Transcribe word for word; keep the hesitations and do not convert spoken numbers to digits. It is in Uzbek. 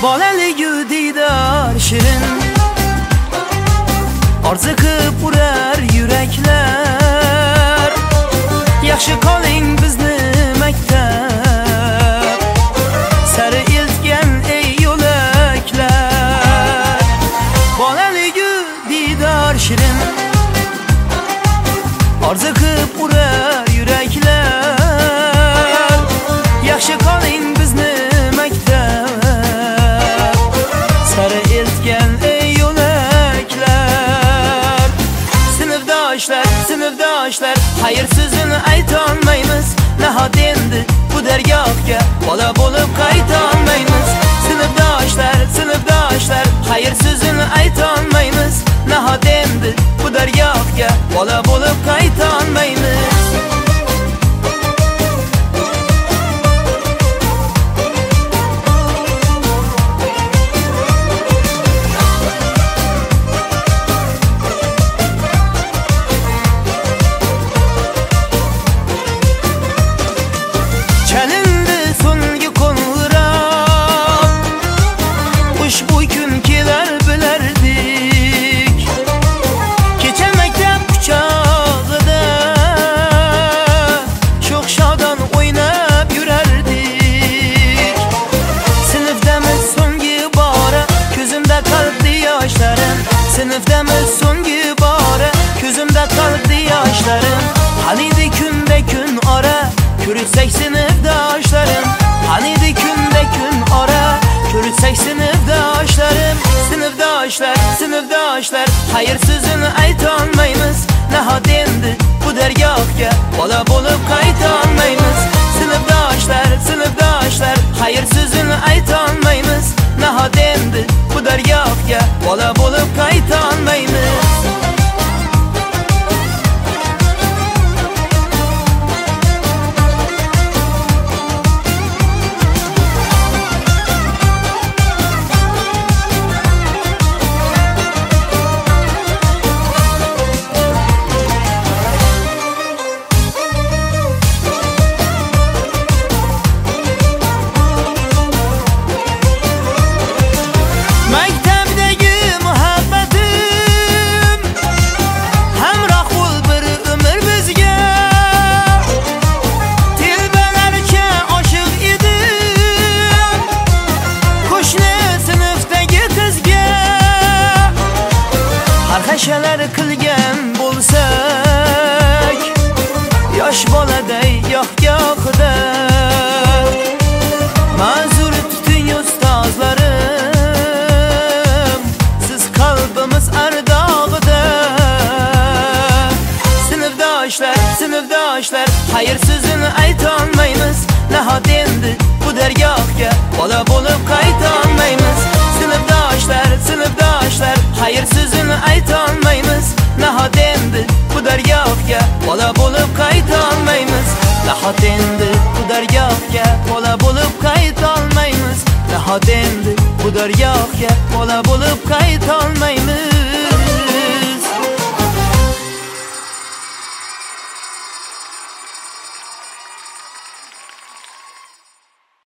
Bolaligi diydor shirin orzu qilib urar yuraklar. Yaxshi qoling bizni maktab sari iltgan ey yo'laklar. Bolaligi diydor shirin orzu qilib urar yuraklar. Yaxshi qoling bizni maktab sari iltgan ey yo'laklar. Sinfdoshlar, sinfdoshlar, xayr so'zini aytolmaymiz. Nahot endi bu dargohga bola bo'lib qaytolmaymiz. Sinfdoshlar, sinfdoshlar, xayr so'zini aytolmaymiz. Nahot endi bu dargohga bola bo'lib qaytolmaymiz. Chalindi so'nggi qo'ng'iroq, ushbu kun kelar bilardik. Kecha maktab quchog'ida sho'x shodon o'ynab yurardik. Sinfdamiz so'nggi bora, ko'zimda qoldi yoshlarim. Sinfdamiz so'nggi bora, ko'zimda qoldi yoshlarim. Qaniydi kunda kun ora, ko'rsak sinfdoshlarim. Qaniydi kunda kun ora, ko'rsak sinfdoshlarim. Sinfdoshlar, sinfdoshlar, xayr so'zini aytolmaymiz. Nahot endi bu dargohga bola bo'lib qaytolmaymiz. Sinfdoshlar, sinfdoshlar, xayr so'zini aytolmaymiz. Nahot endi bu dargohga bola bo'lib qaytolmaymiz. Hashalar qilgan bo'lsak, yosh boladay yoq-yoqda. Ma'zur tuting ustozlarim, siz qalbimiz ardog'ida. Sinfdoshlar, sinfdoshlar, xayr so'zini aytolmaymiz. Nahot endi bu dargohga bola bo'lib qaytolmaymiz. Sinfdoshlar, sinfdoshlar, xayr so'zini aytolmaymiz. Nahot endi bu dargohga bola bo'lib qaytolmaymiz. Nahot endi bu dargohga bola bo'lib qaytolmaymiz. Nahot endi bu dargohga bola bo'lib qaytolmaymiz.